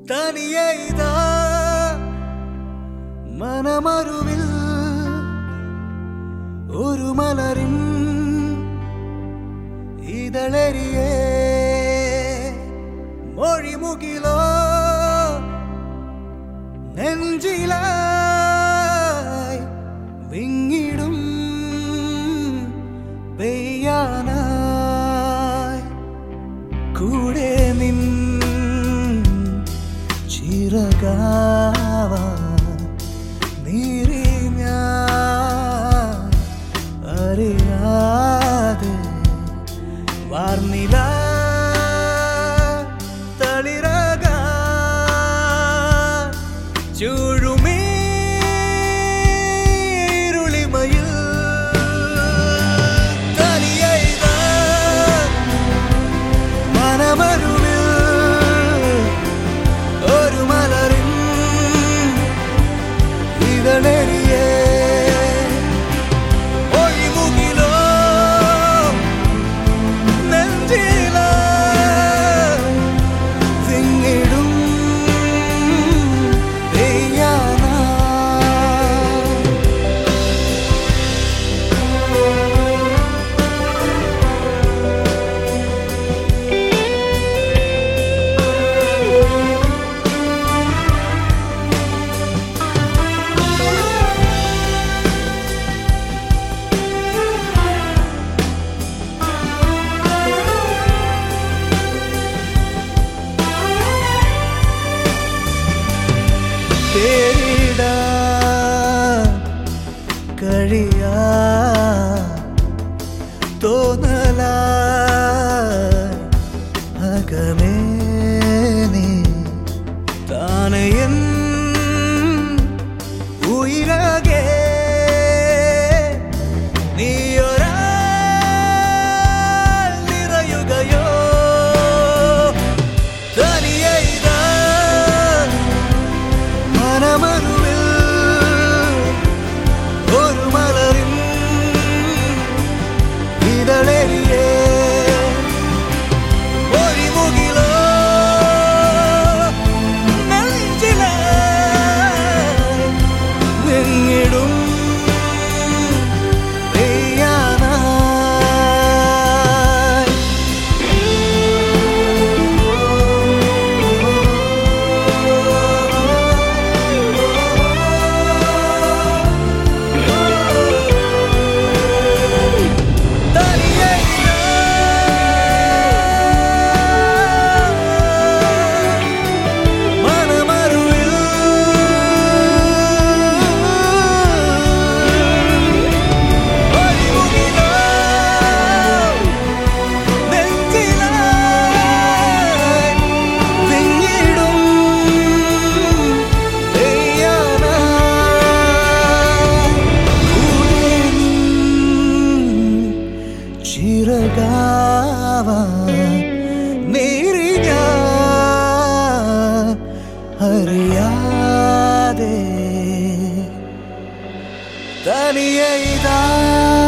തനിയെ ഇതാ മനമരുവിൽ ഒരു മലരിൻ ഇതളെരിയേ മൊഴിമുകിലോ നെഞ്ചിലായി വിങ്ങിടും പെയ്യാനായി കൂടെ നിൻ ചിറകാവാൻ നീറി ഞാൻ അറിയാതെ വാർന്നില തളിരകാൻ ചൂഴുമീരുളിമയിൽ തനിയെ ഇതാ മനമരുവിൽ ഒരു മലരിൻ ഇതളെരിയേ ഒഴിമുകിലോ നെഞ്ചിലായി വിങ്ങിടും കഴിയാ തോന്നലായി അകമേ നീ താനയൻ ഉയരകെ നീയൊരാൾ നിറയുകയോ തനിയെ ഇതാ മനമരുവിൽ ഒരു മലരിൻ ഇതളെരിയേ ഒഴിമുകിലോ നെഞ്ചിലായി വിങ്ങിടും പെയ്യാനായി ചിറകാവാൻ നീറി ഞാൻ അറിയാതെ തനിയെ ഇതാ